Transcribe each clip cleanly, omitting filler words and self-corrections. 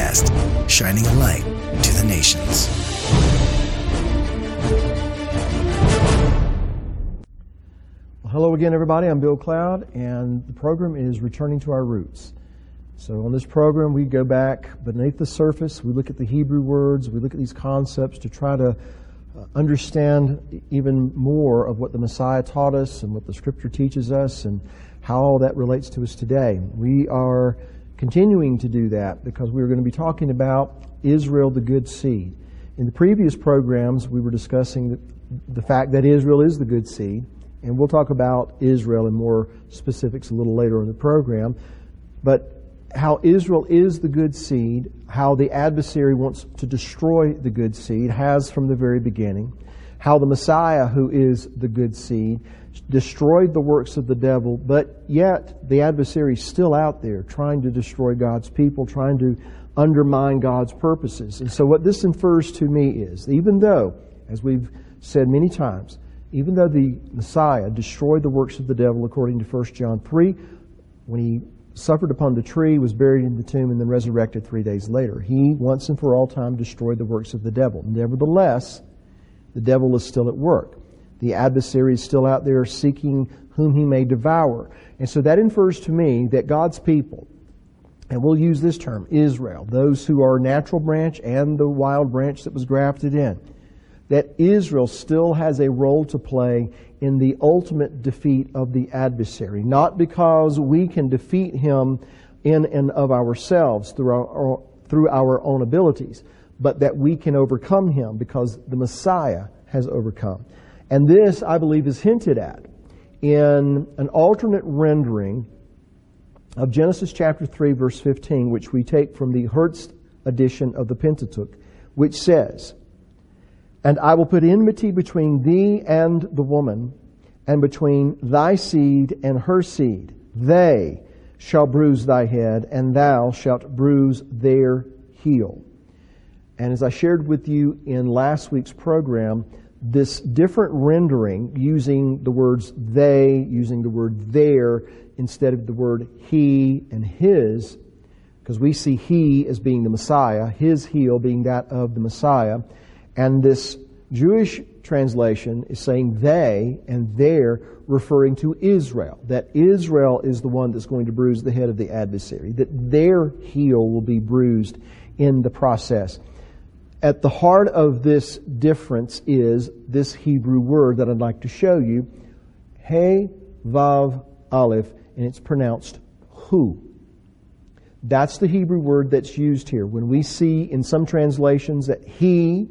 Podcast, shining a light to the nations. Well, hello again, everybody. I'm Bill Cloud, and the program is Returning to Our Roots. So on this program, we go back beneath the surface. We look at the Hebrew words. We look at these concepts to try to understand even more of what the Messiah taught us and what the Scripture teaches us and how all that relates to us today. We are continuing to do that because we're going to be talking about Israel, the good seed. In the previous programs, we were discussing the fact that Israel is the good seed, and we'll talk about Israel in more specifics a little later in the program. But how Israel is the good seed, how the adversary wants to destroy the good seed, has from the very beginning, how the Messiah, who is the good seed, destroyed the works of the devil, but yet the adversary is still out there trying to destroy God's people, trying to undermine God's purposes. And so what this infers to me is, even though, as we've said many times, even though the Messiah destroyed the works of the devil according to 1 John 3, when he suffered upon the tree, was buried in the tomb, and then resurrected 3 days later, he once and for all time destroyed the works of the devil. Nevertheless, the devil is still at work. The adversary is still out there seeking whom he may devour. And so that infers to me that God's people, and we'll use this term, Israel, those who are natural branch and the wild branch that was grafted in, that Israel still has a role to play in the ultimate defeat of the adversary. Not because we can defeat him in and of ourselves through our own abilities, but that we can overcome him because the Messiah has overcome. And this, I believe, is hinted at in an alternate rendering of Genesis chapter 3, verse 15, which we take from the Hertz edition of the Pentateuch, which says, "And I will put enmity between thee and the woman, and between thy seed and her seed. They shall bruise thy head, and thou shalt bruise their heel." And as I shared with you in last week's program, this different rendering, using the words they, using the word their, instead of the word he and his, because we see he as being the Messiah, his heel being that of the Messiah, and this Jewish translation is saying they and their, referring to Israel, that Israel is the one that's going to bruise the head of the adversary, that their heel will be bruised in the process. At the heart of this difference is this Hebrew word that I'd like to show you, He Vav Aleph, and it's pronounced hu. That's the Hebrew word that's used here. When we see in some translations that he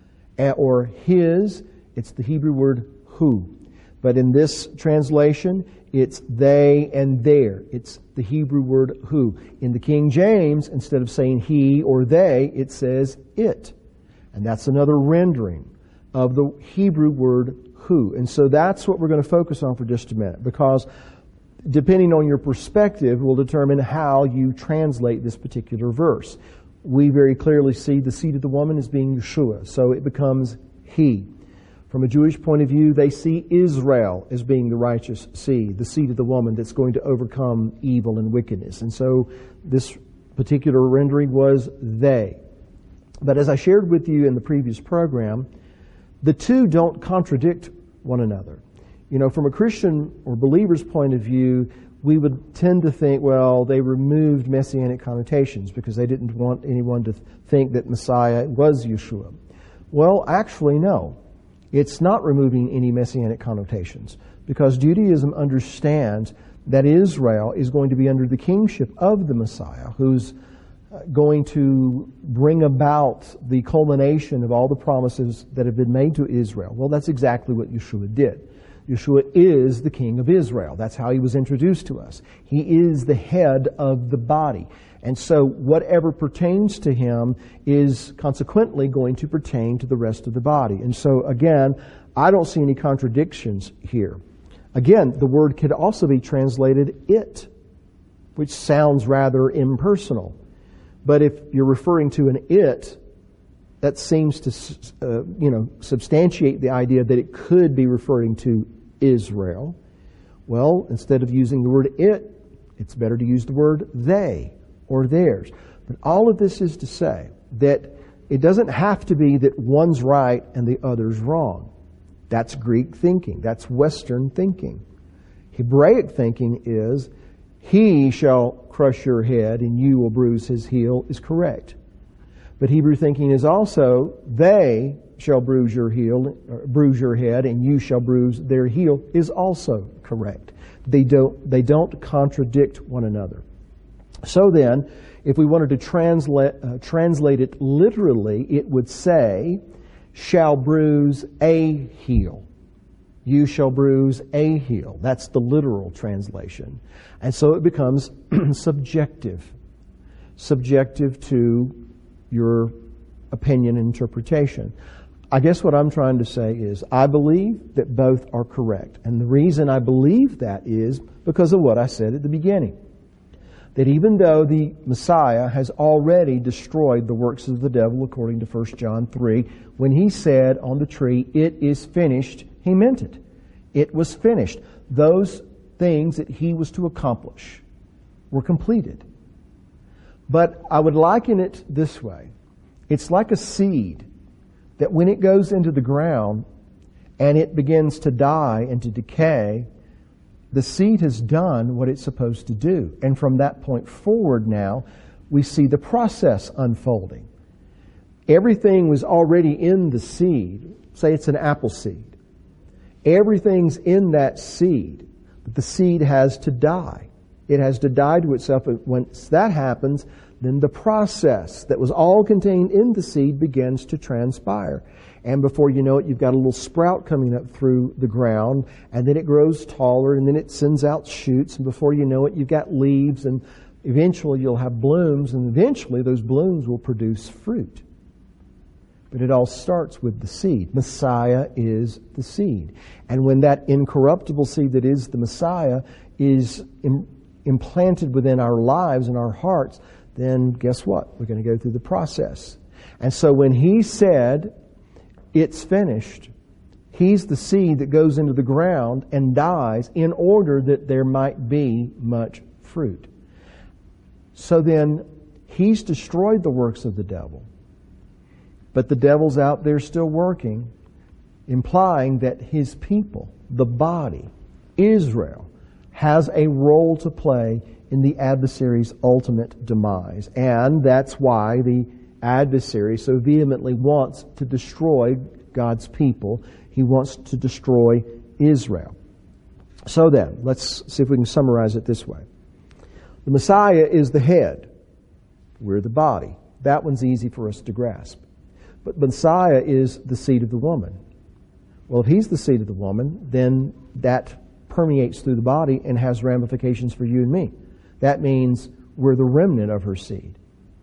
or his, it's the Hebrew word hu. But in this translation, it's they and their. It's the Hebrew word hu. In the King James, instead of saying he or they, it says it. And that's another rendering of the Hebrew word hu. And so that's what we're going to focus on for just a minute, because depending on your perspective will determine how you translate this particular verse. We very clearly see the seed of the woman as being Yeshua, so it becomes he. From a Jewish point of view, they see Israel as being the righteous seed, the seed of the woman that's going to overcome evil and wickedness. And so this particular rendering was they. But as I shared with you in the previous program, the two don't contradict one another. You know, from a Christian or believer's point of view, we would tend to think, well, they removed messianic connotations because they didn't want anyone to think that Messiah was Yeshua. Well, actually, no. It's not removing any messianic connotations, because Judaism understands that Israel is going to be under the kingship of the Messiah, who's going to bring about the culmination of all the promises that have been made to Israel. Well, that's exactly what Yeshua did. Yeshua is the King of Israel. That's how he was introduced to us. He is the head of the body. And so whatever pertains to him is consequently going to pertain to the rest of the body. And so again, I don't see any contradictions here. Again, the word could also be translated it, which sounds rather impersonal. But if you're referring to an it, that seems to substantiate the idea that it could be referring to Israel. Well, instead of using the word it, it's better to use the word they or theirs. But all of this is to say that it doesn't have to be that one's right and the other's wrong. That's Greek thinking. That's Western thinking. Hebraic thinking is, he shall crush your head and you will bruise his heel, is correct. But Hebrew thinking is also, they shall bruise your head and you shall bruise their heel, is also correct. They don't contradict one another. So then, if we wanted to translate it literally, it would say, shall bruise a heel. You shall bruise a heel. That's the literal translation. And so it becomes subjective. Subjective to your opinion and interpretation. I guess what I'm trying to say is, I believe that both are correct. And the reason I believe that is because of what I said at the beginning. That even though the Messiah has already destroyed the works of the devil, according to 1 John 3, when he said on the tree, it is finished, he meant it. It was finished. Those things that he was to accomplish were completed. But I would liken it this way. It's like a seed that when it goes into the ground and it begins to die and to decay, the seed has done what it's supposed to do. And from that point forward now, we see the process unfolding. Everything was already in the seed. Say it's an apple seed. Everything's in that seed. But the seed has to die. It has to die to itself. Once that happens, then the process that was all contained in the seed begins to transpire. And before you know it, you've got a little sprout coming up through the ground, and then it grows taller, and then it sends out shoots, and before you know it, you've got leaves, and eventually you'll have blooms, and eventually those blooms will produce fruit. But it all starts with the seed. Messiah is the seed. And when that incorruptible seed that is the Messiah is implanted within our lives and our hearts, then guess what? We're going to go through the process. And so when he said, it's finished, he's the seed that goes into the ground and dies in order that there might be much fruit. So then, he's destroyed the works of the devil. But the devil's out there still working, implying that his people, the body, Israel, has a role to play in the adversary's ultimate demise. And that's why the adversary so vehemently wants to destroy God's people. He wants to destroy Israel. So then, let's see if we can summarize it this way. The Messiah is the head. We're the body. That one's easy for us to grasp. But Messiah is the seed of the woman. Well, if he's the seed of the woman, then that permeates through the body and has ramifications for you and me. That means we're the remnant of her seed.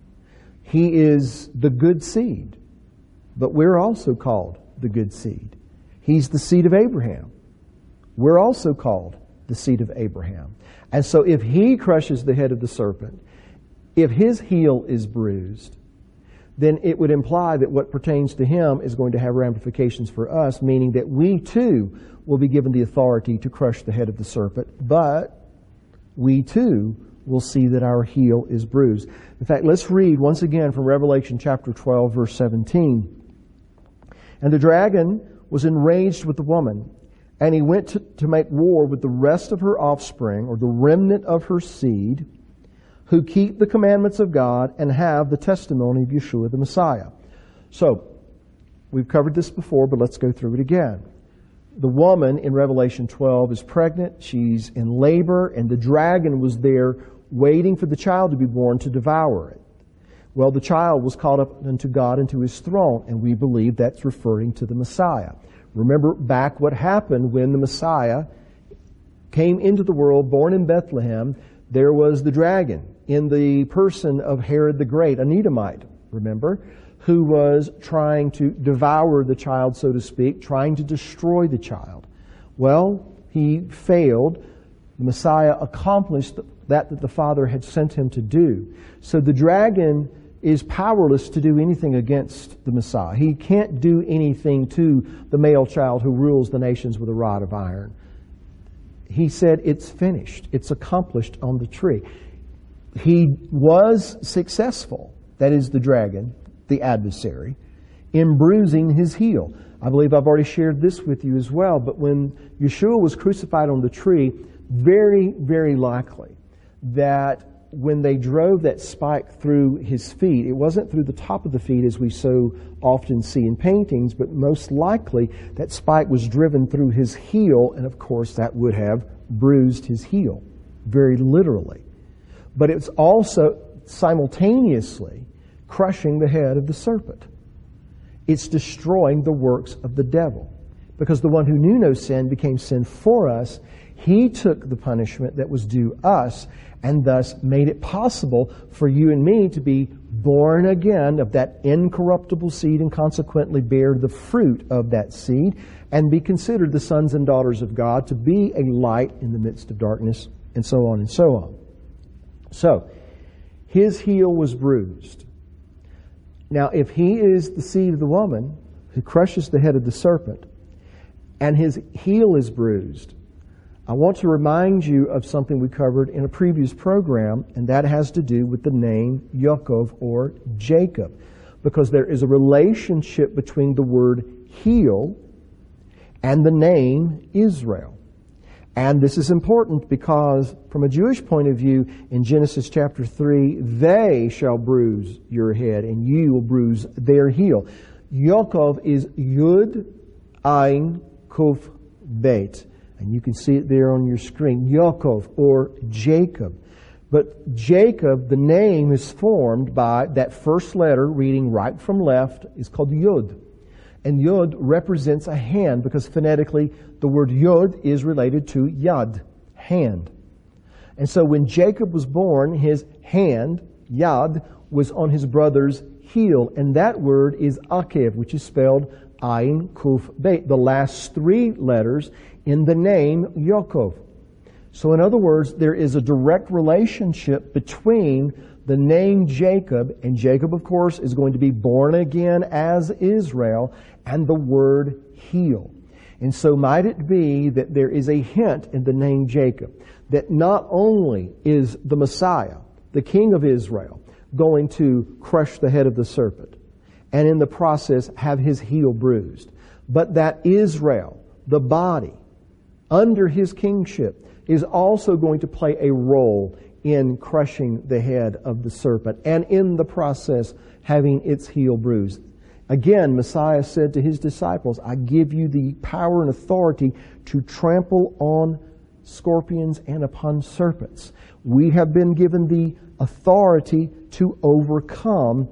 He is the good seed, but we're also called the good seed. He's the seed of Abraham. We're also called the seed of Abraham. And so if he crushes the head of the serpent, if his heel is bruised, then it would imply that what pertains to him is going to have ramifications for us, meaning that we too will be given the authority to crush the head of the serpent, but we too will see that our heel is bruised. In fact, let's read once again from Revelation chapter 12, verse 17. And the dragon was enraged with the woman, and he went to make war with the rest of her offspring, or the remnant of her seed, who keep the commandments of God and have the testimony of Yeshua the Messiah. So, we've covered this before, but let's go through it again. The woman in Revelation 12 is pregnant, she's in labor, and the dragon was there waiting for the child to be born to devour it. Well, the child was caught up unto God and to his throne, and we believe that's referring to the Messiah. Remember back what happened when the Messiah came into the world, born in Bethlehem. There was the dragon in the person of Herod the Great, an Edomite, remember, who was trying to devour the child, so to speak, trying to destroy the child. Well, he failed. The Messiah accomplished that the Father had sent him to do. So the dragon is powerless to do anything against the Messiah. He can't do anything to the male child who rules the nations with a rod of iron. He said, it's finished. It's accomplished on the tree. he was successful, that is the dragon, the adversary, in bruising his heel. I believe I've already shared this with you as well, but when Yeshua was crucified on the tree, very, very likely that when they drove that spike through his feet, it wasn't through the top of the feet as we so often see in paintings, but most likely that spike was driven through his heel, and of course that would have bruised his heel, very literally. But it's also simultaneously crushing the head of the serpent. It's destroying the works of the devil. Because the one who knew no sin became sin for us. He took the punishment that was due us and thus made it possible for you and me to be born again of that incorruptible seed and consequently bear the fruit of that seed and be considered the sons and daughters of God, to be a light in the midst of darkness, and so on and so on. So, his heel was bruised. Now, if he is the seed of the woman who crushes the head of the serpent, and his heel is bruised, I want to remind you of something we covered in a previous program, and that has to do with the name Yaakov or Jacob, because there is a relationship between the word heel and the name Israel. And this is important because from a Jewish point of view, in Genesis chapter 3, they shall bruise your head and you will bruise their heel. Yaakov is Yud, Ayin, Kuf, Beit. And you can see it there on your screen. Yaakov or Jacob. But Jacob, the name is formed by that first letter, reading right from left, is called Yud. And Yud represents a hand because phonetically the word Yud is related to Yad, hand. And so when Jacob was born, his hand, Yad, was on his brother's heel. And that word is Akev, which is spelled Ayin Kuf Beit, the last three letters in the name Yaakov. So in other words, there is a direct relationship between the name Jacob, and Jacob, of course, is going to be born again as Israel, and the word heel. And so might it be that there is a hint in the name Jacob that not only is the Messiah, the King of Israel, going to crush the head of the serpent, and in the process have his heel bruised, but that Israel, the body, under his kingship, is also going to play a role in crushing the head of the serpent, and in the process having its heel bruised. Again, Messiah said to his disciples, I give you the power and authority to trample on scorpions and upon serpents. We have been given the authority to overcome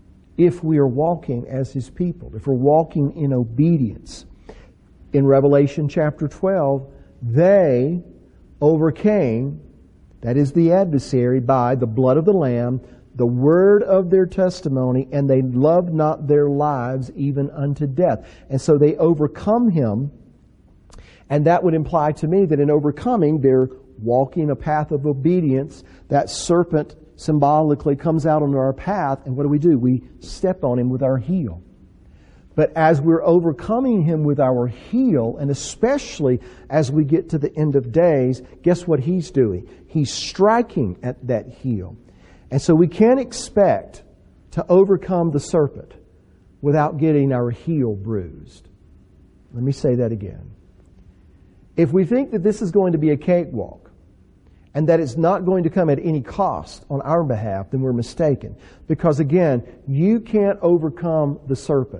if we are walking as his people, if we're walking in obedience. In Revelation chapter 12, they overcame, that is the adversary, by the blood of the Lamb, the word of their testimony, and they loved not their lives even unto death. And so they overcome him, and that would imply to me that in overcoming, they're walking a path of obedience. That serpent symbolically comes out on our path, and what do? We step on him with our heel. But as we're overcoming him with our heel, and especially as we get to the end of days, guess what he's doing? He's striking at that heel. And so we can't expect to overcome the serpent without getting our heel bruised. Let me say that again. If we think that this is going to be a cakewalk, and that it's not going to come at any cost on our behalf, then we're mistaken. Because again, you can't overcome the serpent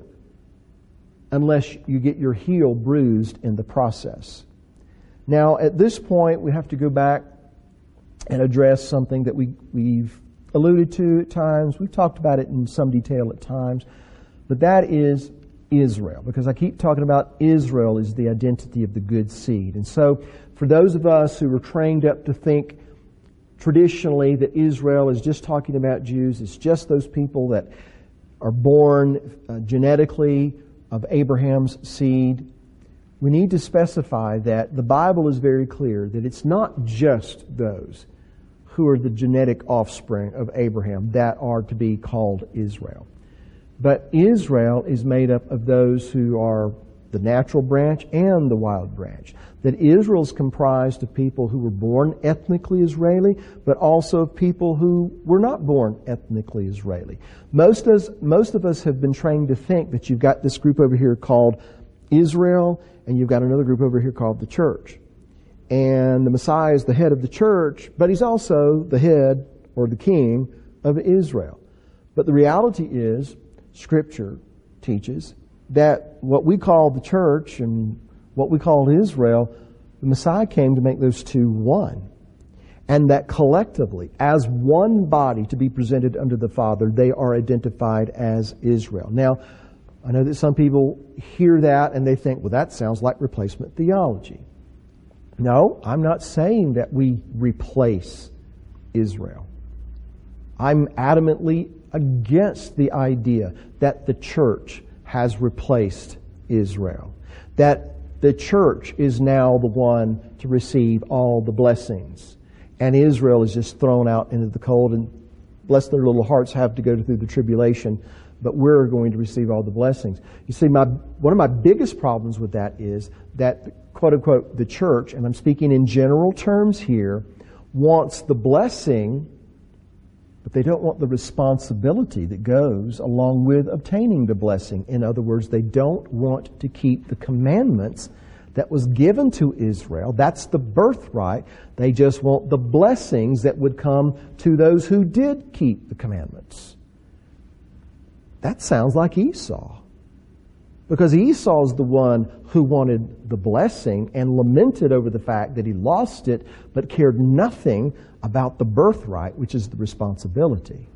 unless you get your heel bruised in the process. Now, at this point, we have to go back and address something that we've alluded to at times. We've talked about it in some detail at times. But that is Israel. Because I keep talking about Israel is the identity of the good seed. And so, for those of us who were trained up to think traditionally that Israel is just talking about Jews, it's just those people that are born genetically of Abraham's seed, we need to specify that the Bible is very clear that it's not just those who are the genetic offspring of Abraham that are to be called Israel. But Israel is made up of those who are the natural branch and the wild branch. That Israel's comprised of people who were born ethnically Israeli, but also of people who were not born ethnically Israeli. Most of us have been trained to think that you've got this group over here called Israel, and you've got another group over here called the church. And the Messiah is the head of the church, but he's also the head or the king of Israel. But the reality is, Scripture teaches that what we call the church and what we call Israel, the Messiah came to make those two one. And that collectively, as one body to be presented unto the Father, they are identified as Israel. Now, I know that some people hear that and they think, well, that sounds like replacement theology. No, I'm not saying that we replace Israel. I'm adamantly against the idea that the church has replaced Israel. That the church is now the one to receive all the blessings. And Israel is just thrown out into the cold, and bless their little hearts have to go through the tribulation, but we're going to receive all the blessings. You see, one of my biggest problems with that is that, quote unquote, the church, and I'm speaking in general terms here, wants the blessing, but they don't want the responsibility that goes along with obtaining the blessing. In other words, they don't want to keep the commandments that was given to Israel. That's the birthright. They just want the blessings that would come to those who did keep the commandments. That sounds like Esau. Because Esau's the one who wanted the blessing and lamented over the fact that he lost it, but cared nothing about the birthright, which is the responsibility.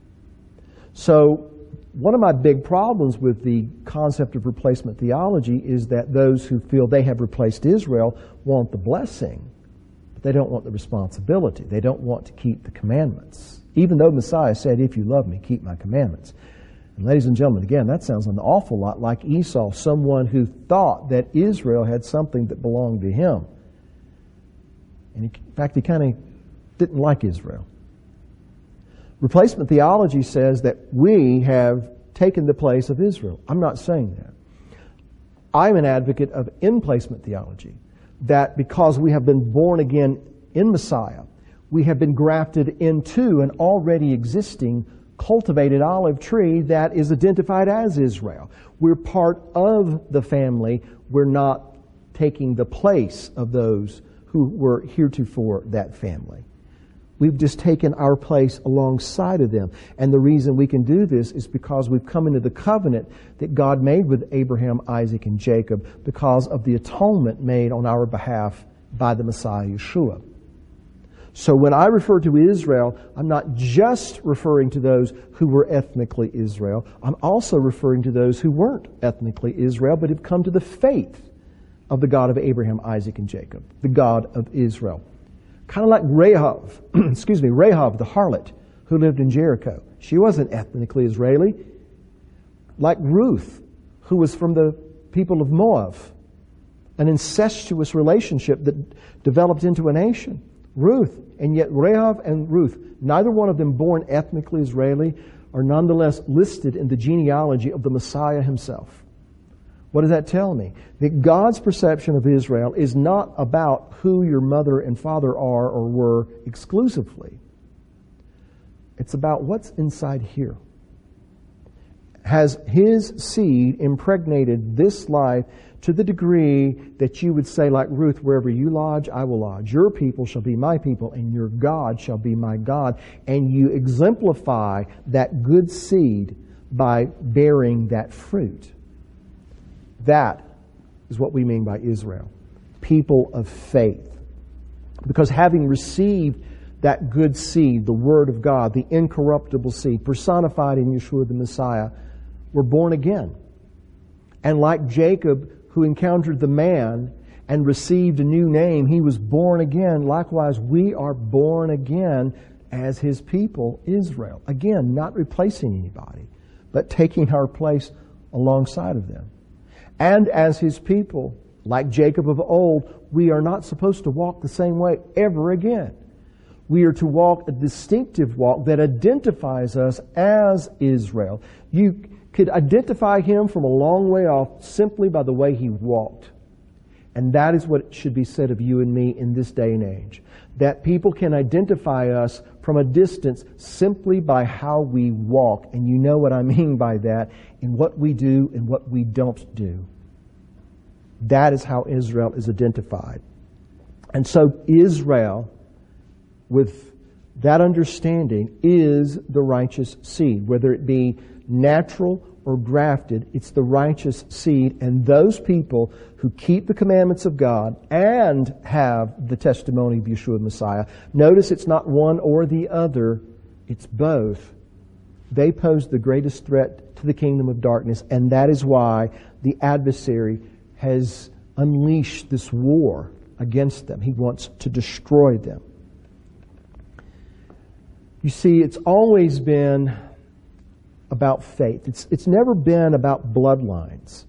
So, one of my big problems with the concept of replacement theology is that those who feel they have replaced Israel want the blessing, but they don't want the responsibility. They don't want to keep the commandments. Even though Messiah said, if you love me, keep my commandments. And ladies and gentlemen, again, that sounds an awful lot like Esau, someone who thought that Israel had something that belonged to him. And in fact, he kind of didn't like Israel. Replacement theology says that we have taken the place of Israel. I'm not saying that. I'm an advocate of in-placement theology, that because we have been born again in Messiah, we have been grafted into an already existing cultivated olive tree that is identified as Israel. We're part of the family. We're not taking the place of those who were heretofore that family. We've just taken our place alongside of them. And the reason we can do this is because we've come into the covenant that God made with Abraham, Isaac, and Jacob because of the atonement made on our behalf by the Messiah, Yeshua. So when I refer to Israel, I'm not just referring to those who were ethnically Israel. I'm also referring to those who weren't ethnically Israel, but have come to the faith of the God of Abraham, Isaac, and Jacob, the God of Israel. Kind of like Rahab, Rahab the harlot who lived in Jericho. She wasn't ethnically Israeli. Like Ruth, who was from the people of Moab. An incestuous relationship that developed into a nation. Ruth, and yet Rahab and Ruth, neither one of them born ethnically Israeli, are nonetheless listed in the genealogy of the Messiah himself. What does that tell me? That God's perception of Israel is not about who your mother and father are or were exclusively. It's about what's inside here. Has His seed impregnated this life to the degree that you would say, like Ruth, wherever you lodge, I will lodge. Your people shall be my people, and your God shall be my God. And you exemplify that good seed by bearing that fruit. That is what we mean by Israel. People of faith. Because having received that good seed, the Word of God, the incorruptible seed, personified in Yeshua the Messiah, we're born again. And like Jacob, who encountered the man and received a new name, he was born again. Likewise, we are born again as His people, Israel. Again, not replacing anybody, but taking our place alongside of them. And as His people, like Jacob of old, we are not supposed to walk the same way ever again. We are to walk a distinctive walk that identifies us as Israel. You could identify him from a long way off simply by the way he walked. And that is what should be said of you and me in this day and age. That people can identify us from a distance simply by how we walk. And you know what I mean by that, in what we do and what we don't do. That is how Israel is identified. And so Israel, with that understanding, is the righteous seed. Whether it be natural or grafted, it's the righteous seed. And those people who keep the commandments of God and have the testimony of Yeshua Messiah, notice it's not one or the other, it's both. They pose the greatest threat to the kingdom of darkness, and that is why the adversary has unleashed this war against them. He wants to destroy them. You see, it's always been about faith. It's never been about bloodlines.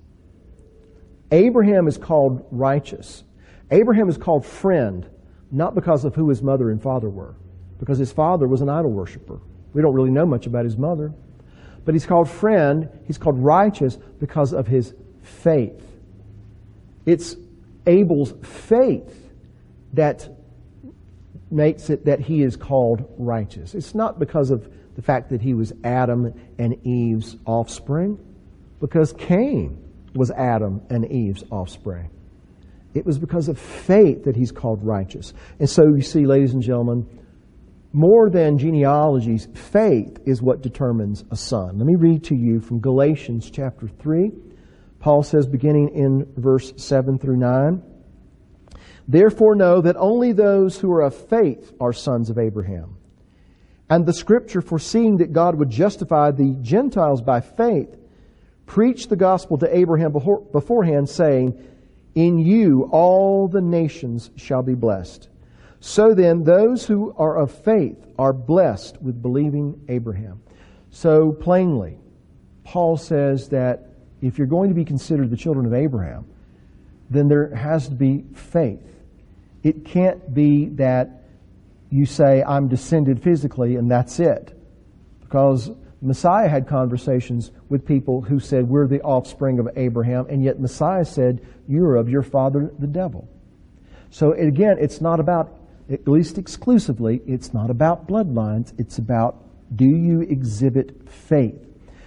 Abraham is called righteous. Abraham is called friend, not because of who his mother and father were, because his father was an idol worshiper. We don't really know much about his mother. But he's called friend, he's called righteous because of his faith. It's Abel's faith that makes it that he is called righteous. It's not because of the fact that he was Adam and Eve's offspring, because Cain was Adam and Eve's offspring. It was because of faith that he's called righteous. And so you see, ladies and gentlemen, more than genealogies, faith is what determines a son. Let me read to you from Galatians chapter 3. Paul says, beginning in verse 7 through 9, "Therefore know that only those who are of faith are sons of Abraham. And the Scripture, foreseeing that God would justify the Gentiles by faith, preached the gospel to Abraham beforehand, saying, In you all the nations shall be blessed. So then, those who are of faith are blessed with believing Abraham." So plainly, Paul says that if you're going to be considered the children of Abraham, then there has to be faith. It can't be that you say, I'm descended physically, and that's it. Because Messiah had conversations with people who said, we're the offspring of Abraham, and yet Messiah said, you're of your father, the devil. So again, it's not about, at least exclusively, it's not about bloodlines. It's about, do you exhibit faith?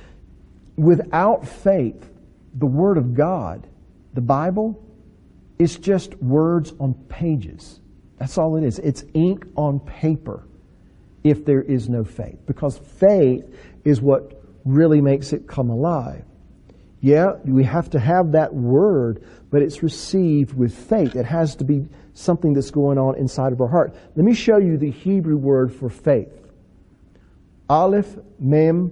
Without faith, the Word of God, the Bible, is just words on pages. That's all it is. It's ink on paper if there is no faith. Because faith is what really makes it come alive. Yeah, we have to have that word, but it's received with faith. It has to be something that's going on inside of our heart. Let me show you the Hebrew word for faith. Aleph, Mem,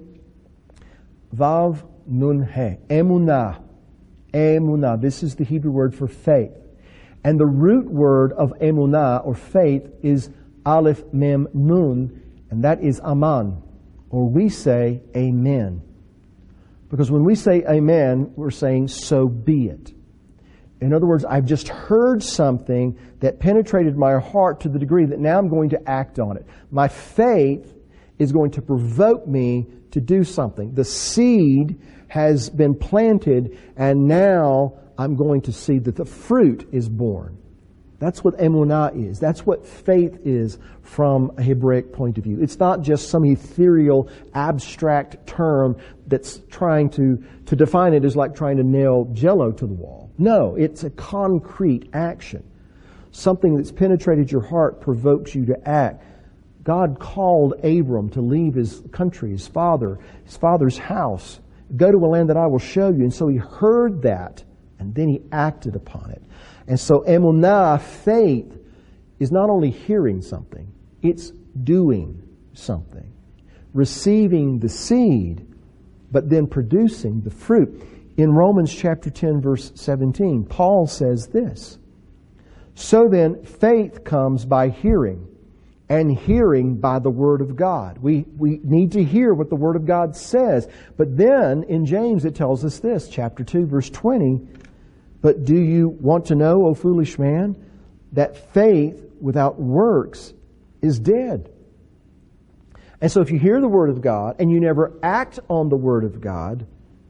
Vav, Nun, He. Emunah. Emunah. This is the Hebrew word for faith. And the root word of emunah, or faith, is Aleph, Mem, Nun, and that is aman, or we say amen. Because when we say amen, we're saying so be it. In other words, I've just heard something that penetrated my heart to the degree that now I'm going to act on it. My faith is going to provoke me to do something. The seed has been planted, and now I'm going to see that the fruit is born. That's what emunah is. That's what faith is from a Hebraic point of view. It's not just some ethereal, abstract term that's trying to define it is like trying to nail Jell-O to the wall. No, it's a concrete action. Something that's penetrated your heart provokes you to act. God called Abram to leave his country, his father's house, go to a land that I will show you. And so he heard that, and then he acted upon it. And so emunah, faith, is not only hearing something, it's doing something. Receiving the seed, but then producing the fruit. In Romans chapter 10, verse 17, Paul says this, "So then, faith comes by hearing, and hearing by the Word of God." We need to hear what the Word of God says. But then, in James, it tells us this, chapter 2, verse 20, "But do you want to know, O foolish man, that faith without works is dead?" And so if you hear the Word of God and you never act on the Word of God,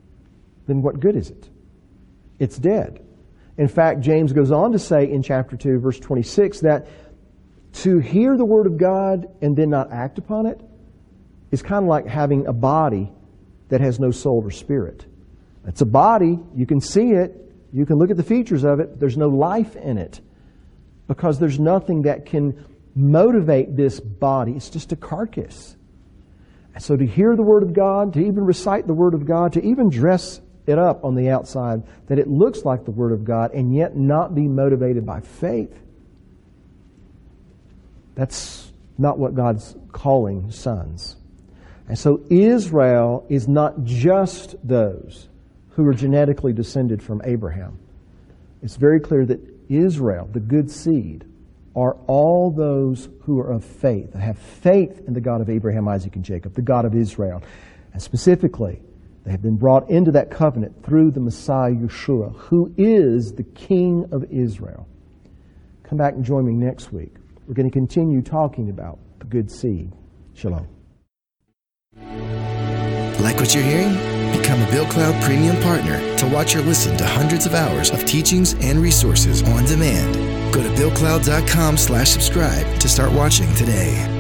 then what good is it? It's dead. In fact, James goes on to say in chapter 2, verse 26, that to hear the Word of God and then not act upon it is kind of like having a body that has no soul or spirit. It's a body, you can see it, you can look at the features of it, but there's no life in it because there's nothing that can motivate this body. It's just a carcass. And so to hear the Word of God, to even recite the Word of God, to even dress it up on the outside that it looks like the Word of God and yet not be motivated by faith, that's not what God's calling sons. And so Israel is not just those who are genetically descended from Abraham. It's very clear that Israel, the good seed, are all those who are of faith, have faith in the God of Abraham, Isaac, and Jacob, the God of Israel. And specifically, they have been brought into that covenant through the Messiah, Yeshua, who is the King of Israel. Come back and join me next week. We're going to continue talking about the good seed. Shalom. Like what you're hearing? Become a Bill Cloud Premium Partner to watch or listen to hundreds of hours of teachings and resources on demand. Go to BillCloud.com/subscribe to start watching today.